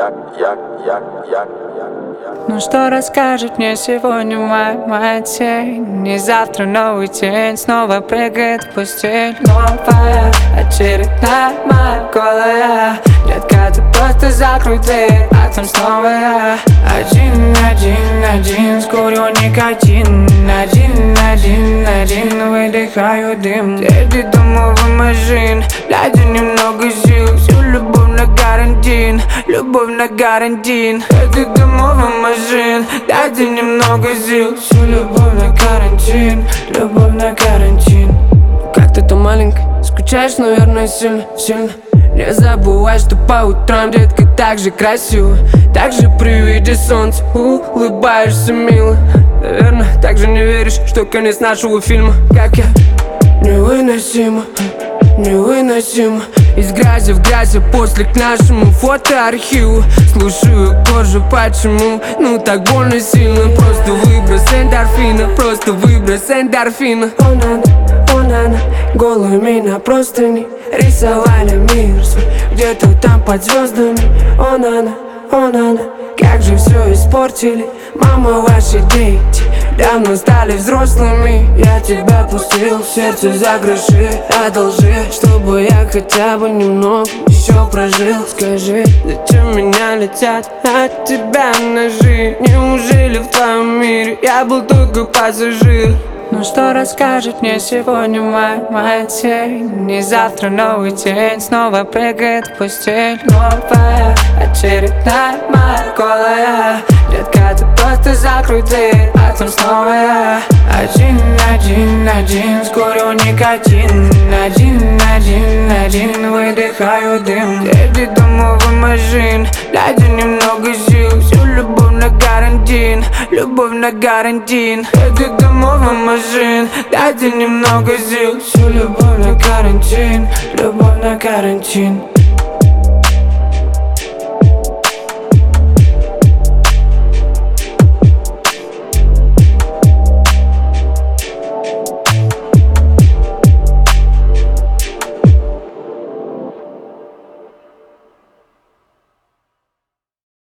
Ну что расскажет мне сегодня моя тень? И завтра новый день снова прыгает в постель. Новая очередная моя голая. Детка, ты просто закрой дверь, а там снова я. Один, скурю никотин. Один, выдыхаю дым. Среди домов и машин, глядя немного сил. Всю любовь на карантин, любовь на карантин. Среди домов и машин, глядя немного сил. Всю любовь на карантин, любовь на карантин. Как ты то маленькая, скучаешь, наверное, сильно, сильно. Не забывай, что по утрам, детка, так же красиво. Так же при виде солнца улыбаешься мило. Наверное, так же не веришь, что конец нашего фильма. Как я невыносимо, невыносимо. Из грязи в грязь, после к нашему фотоархиву. Слушаю кожу, почему, ну так больно сильно. Просто выброс эндорфина, просто выброс эндорфина. Она, голыми на простыни рисовали мир свой где-то там под звездами. Она, как же все испортили. Мама, ваши дети давно стали взрослыми. Я тебя пустил в сердце за гроши. Одолжи, чтобы я хотя бы немного еще прожил. Скажи, зачем меня летят от тебя ножи? Неужели в твоем мире я был только пассажир? Ну что расскажет мне сегодня моя тень? И завтра новый день снова прыгает в постель. Новая очередная моя голая. Детка, ты просто закрой дверь, а там снова я. Один, скурю никотин. Один, выдыхаю дым. Среди домов и машин, глядя немного сил. Всю любовь на карантин, любовь на карантин. Среди домов и машин, глядя немного сил. Всю любовь на карантин, любовь на карантин.